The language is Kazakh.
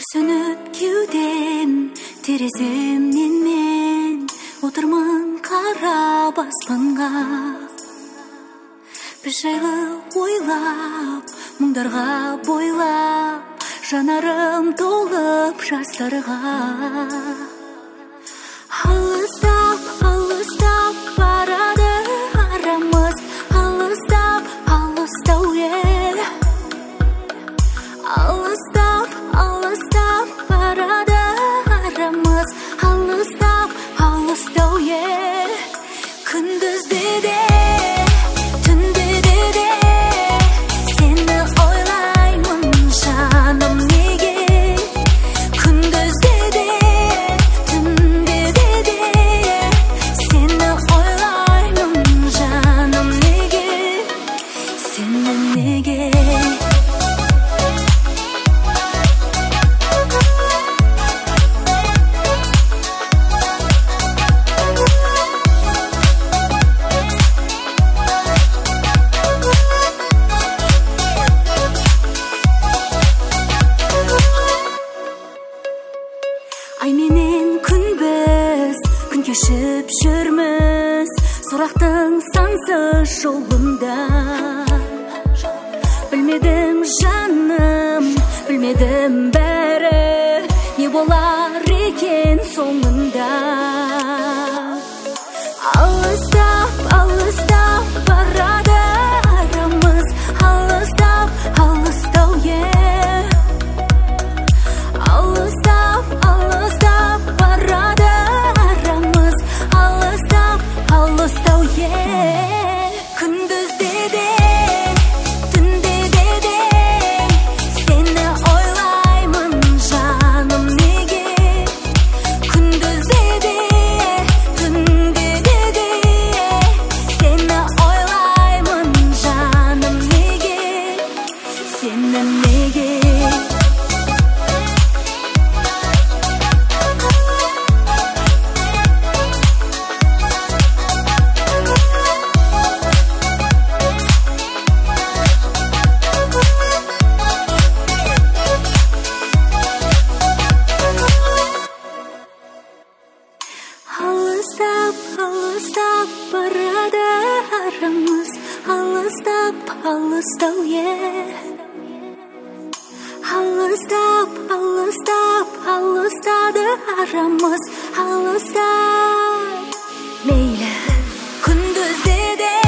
Sönüp кеудем тереземнен мен отырмын қарап аспанға. Бір жайлы ойлап, мұңдарға бойлап, жанарым толып жастарға. Алыстап, алыстап барады арамыз, алыстап, алыстау алыстап, алыстап барады арамыз, алыстап, алыстау күндізде де ай менен күнбіз күн кешіп жүрміз сұрақтың сансыз жолында. Білмедім жаным, білмедім бәрі не болар екен соңында. Алыстап, алыстап барады арамыз, алыстап, алыстау алыстап, алыстап барады арамыз, алыстап, алыстау күндізде де түнде де сені ойлаймын жаным неге. Күндізде де түнде де сені ойлаймын жаным неге, сені неге. Алыстап, алыстап барады арамыз, алыстап, алыстау алыстап, алыстап, алыстады арамыз, алыстап. Мейлі күндізде де